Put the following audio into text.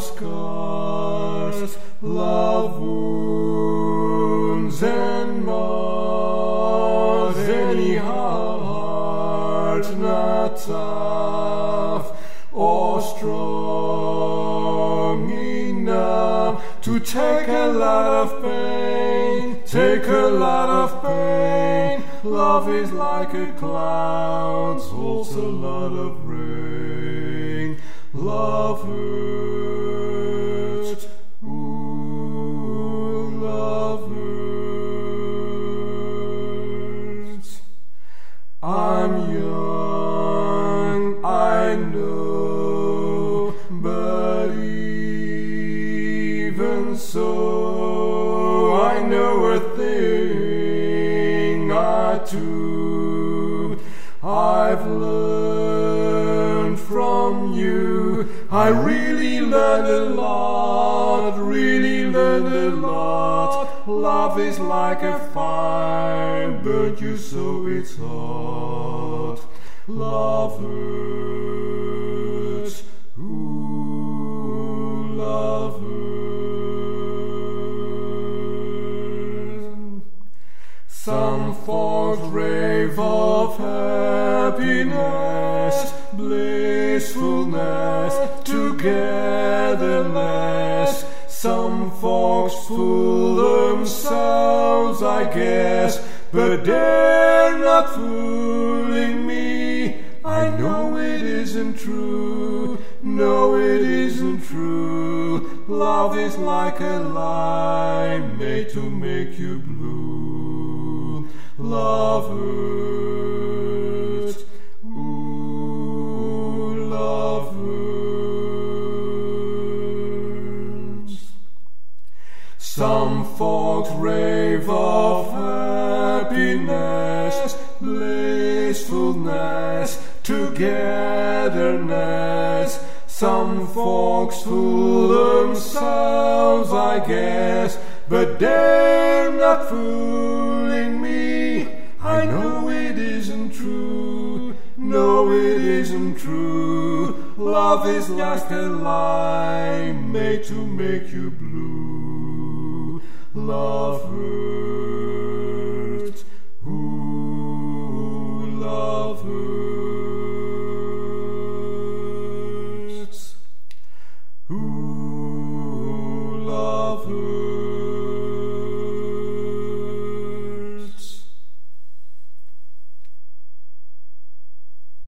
love scars, love wounds and mars, any heart not tough or strong enough to take a lot of pain, take a lot of pain. Love is like a cloud, holds a lot of rain. Love hurts, ooh, love hurts. I'm young, I know, but even so, I know a thing or two. I've learned from you. I really learned a lot, really learned a lot. Love is like a fire, burnt you so it's hot. Love hurts, ooh, love hurts. Some folks rave of happiness, blissfulness, togetherness. Some folks fool themselves, I guess, but they're not fooling me. I know it isn't true, no it isn't true. Love is like a lie made to make you blue. Love hurts, ooh, love hurts. Some folks rave of happiness, blissfulness, togetherness. Some folks fool themselves, I guess, but they're not fooling me. I know it isn't true, no it isn't true. Love is like a lie made to make you blue. Love hurts, ooh, love hurts, ooh, love hurts.